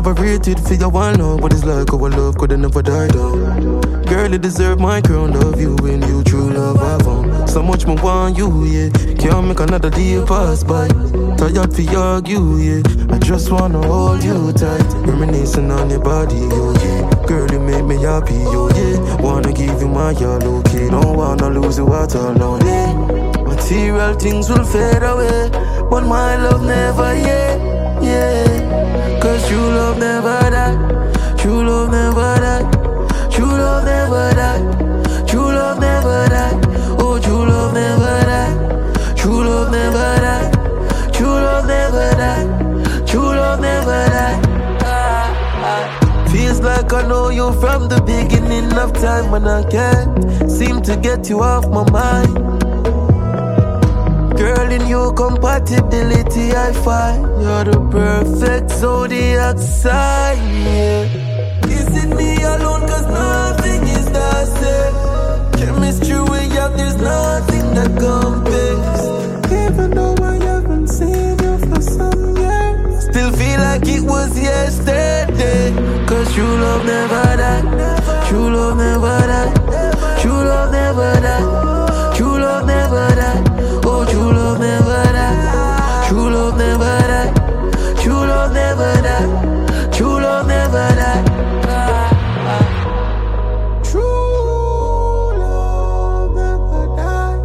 Separated for your one now, but it's like our love could have never died down. Girl, you deserve my crown, love you when you true love I found. So much more want you, yeah. Can't make another day pass by. Tired for argue, yeah. I just wanna hold you tight. Reminiscing on your body, oh yeah. Girl, you make me happy, oh yeah. Wanna give you my all, okay. Don't wanna lose you at all, no, yeah. Material things will fade away, but my love never, yeah, yeah. Cause true love never die. True love never die. True love never die. True love never die. Oh, true love never die. True love never die. True love never die. True love never die. Feels like I know you from the beginning of time, and I can't seem to get you off my mind. Girl, in your compatibility I find you're the perfect zodiac sign, yeah. Is it me alone, cause nothing is the same. Chemistry we have, there's nothing that compares. Even though I haven't seen you for some years, still feel like it was yesterday. Cause true love never die. True love never die. True love never die. True love never die. Oh, true love never die. True love never die. True love never die. True love never die. True love never die.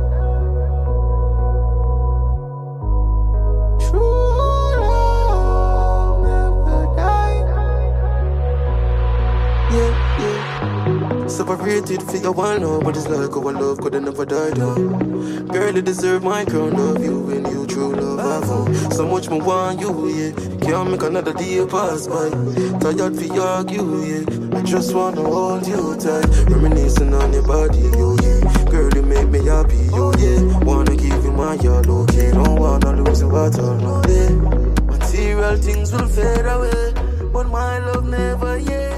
True love never die. Yeah, yeah. Separated for your one now, but it's like our love could have never died down. Girl, you deserve my crown, love you when you true love I found. So much more want you, yeah. Can't make another day pass by. Tired for argue, yeah. I just wanna hold you tight. Reminiscing on your body, yo, yeah. Girl, you make me happy, yo, yeah. Wanna give you my all, okay. Don't wanna lose you at all, no, yeah. Material things will fade away, but my love never, yeah.